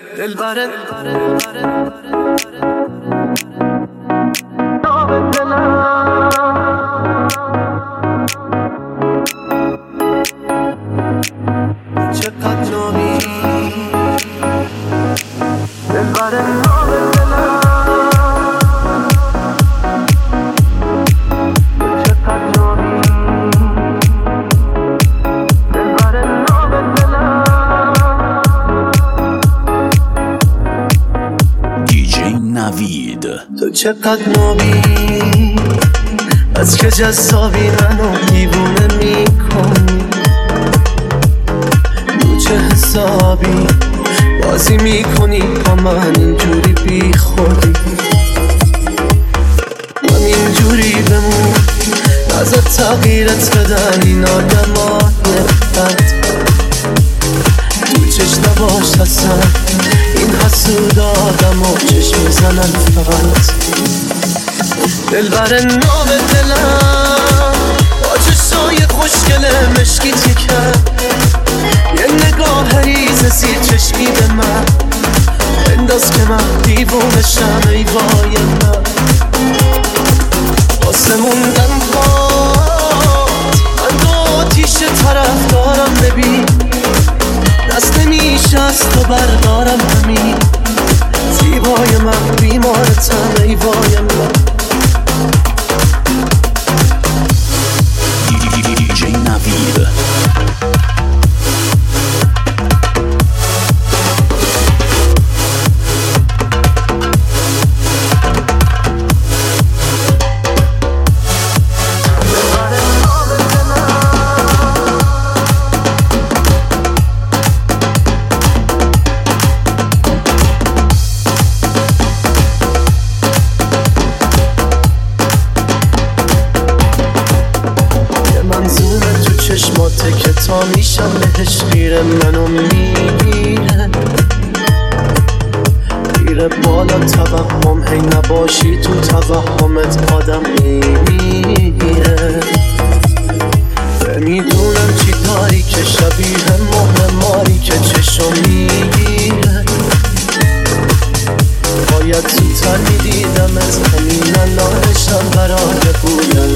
دلبره چقدر نامی دلبره تو چقدر نابی از که جذابی منو دیوونه میکنی تو چه حسابی بازی میکنی با من اینجوری بی خودی من اینجوری بمون ازت تغییرت بدن این آدمای بد تو چشم نباش هستن این حسود آدم و چشم میزنن فقط دلبر نام دلم با چشای خوشگل مشکی کرد یه نگاه ریز زیر چشمی به من بنداز که من دیوونشم ای وای من واسه موندن باد من دو آتیش طرف دارم ببین دست نمیشه از تو بردارم همین زیبای من بیمارتم ای وای من دیجی نوید چشماته که تا میشم بهش خیره منو میگیره میره بالا توهم هی نباشی تو توهمت آدم میمیره میدونم چی داری که شبیه مهر ماری که چشم میگیره باید زودتر میدیدمت همین الانشم برای بودن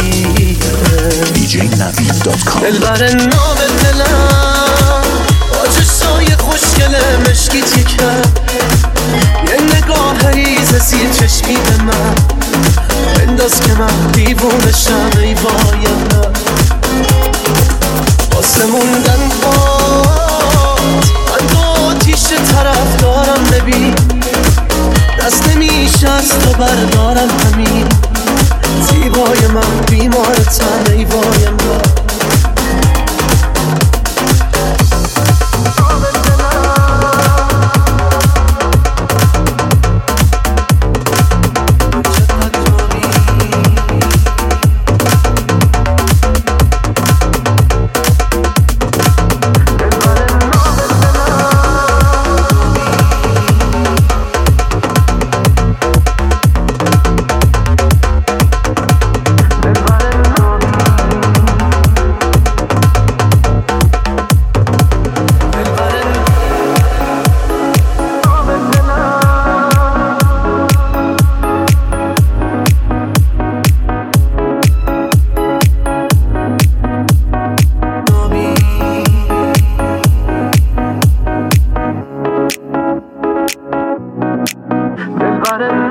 djnavid.com دلبر نام دلم با چشای خوشگل مشکی کرد یه نگاه ریز زیر چشمی به من بنداز که من دیوونشم ای وای من واسه موندن باد من دو آتیش طرف دارم ببین دست نمیشه از تو بردارم همین زیبای من بیمارتم ای وای من But